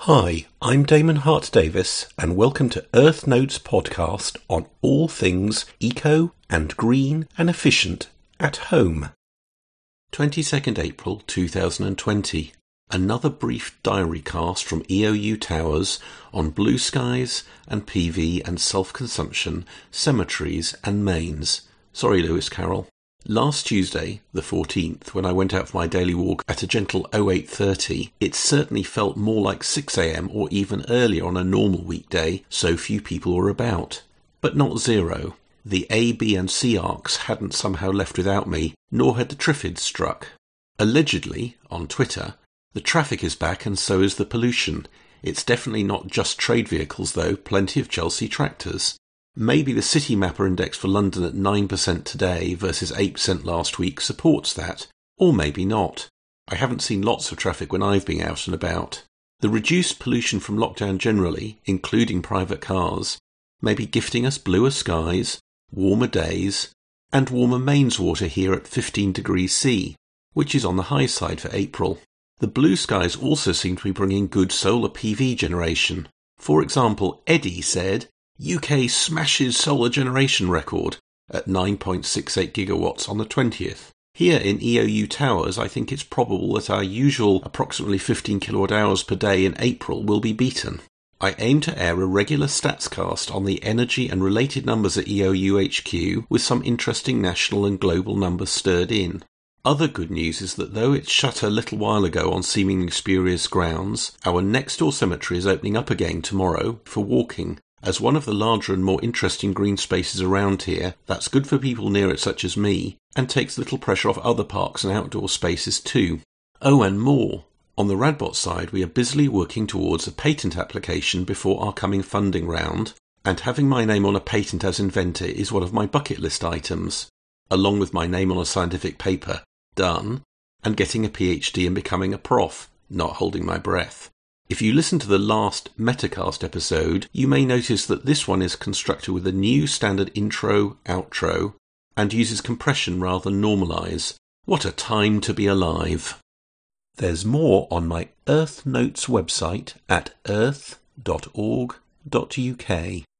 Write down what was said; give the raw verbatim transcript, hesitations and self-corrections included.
Hi, I'm Damon Hart-Davis, and welcome to Earth Notes podcast on all things eco and green and efficient at home. twenty-second April two thousand twenty. Another brief diary cast from E O U Towers on blue skies and P V and self-consumption, cemeteries and mains. Sorry, Lewis Carroll. Last Tuesday, the fourteenth, when I went out for my daily walk at a gentle oh eight thirty, it certainly felt more like six a.m. or even earlier on a normal weekday, so few people were about. But not zero. The A, B and C arcs hadn't somehow left without me, nor had the Triffids struck. Allegedly, on Twitter, the traffic is back and so is the pollution. It's definitely not just trade vehicles though, plenty of Chelsea tractors. Maybe the City Mapper index for London at nine percent today versus eight percent last week supports that, or maybe not. I haven't seen lots of traffic when I've been out and about. The reduced pollution from lockdown generally, including private cars, may be gifting us bluer skies, warmer days, and warmer mains water here at fifteen degrees C, which is on the high side for April. The blue skies also seem to be bringing good solar P V generation. For example, Eddie said, U K smashes solar generation record at nine point six eight gigawatts on the twentieth. Here in E O U Towers, I think it's probable that our usual approximately fifteen kilowatt hours per day in April will be beaten. I aim to air a regular statscast on the energy and related numbers at E O U H Q with some interesting national and global numbers stirred in. Other good news is that though it shut a little while ago on seemingly spurious grounds, our next door cemetery is opening up again tomorrow for walking. As one of the larger and more interesting green spaces around here, that's good for people near it such as me, and takes little pressure off other parks and outdoor spaces too. Oh, and more. On the Radbot side, we are busily working towards a patent application before our coming funding round, and having my name on a patent as inventor is one of my bucket list items, along with my name on a scientific paper, done, and getting a PhD and becoming a prof, not holding my breath. If you listen to the last Metacast episode, you may notice that this one is constructed with a new standard intro, outro, and uses compression rather than normalize. What a time to be alive. There's more on my Earth Notes website at earth dot org dot U K.